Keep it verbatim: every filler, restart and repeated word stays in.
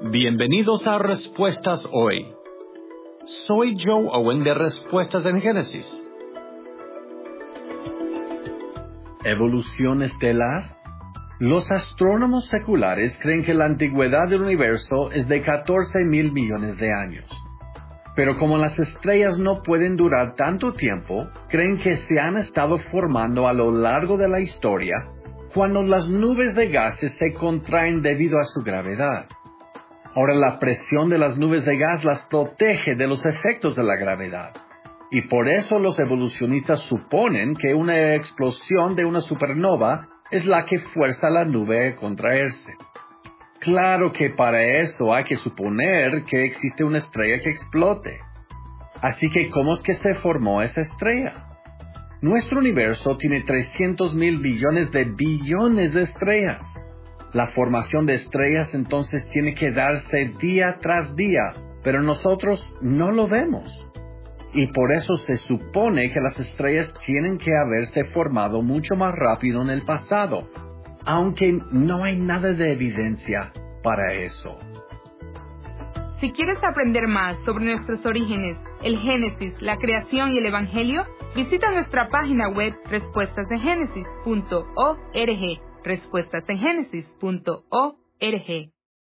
Bienvenidos a Respuestas Hoy. Soy Joe Owen de Respuestas en Génesis. ¿Evolución estelar? Los astrónomos seculares creen que la antigüedad del universo es de catorce mil millones de años. Pero como las estrellas no pueden durar tanto tiempo, creen que se han estado formando a lo largo de la historia cuando las nubes de gases se contraen debido a su gravedad. Ahora la presión de las nubes de gas las protege de los efectos de la gravedad. Y por eso los evolucionistas suponen que una explosión de una supernova es la que fuerza a la nube a contraerse. Claro que para eso hay que suponer que existe una estrella que explote. Así que, ¿cómo es que se formó esa estrella? Nuestro universo tiene trescientos mil billones de billones de estrellas. La formación de estrellas entonces tiene que darse día tras día, pero nosotros no lo vemos. Y por eso se supone que las estrellas tienen que haberse formado mucho más rápido en el pasado, aunque no hay nada de evidencia para eso. Si quieres aprender más sobre nuestros orígenes, el Génesis, la creación y el Evangelio, visita nuestra página web respuestas en génesis punto org. respuestas en génesis punto org.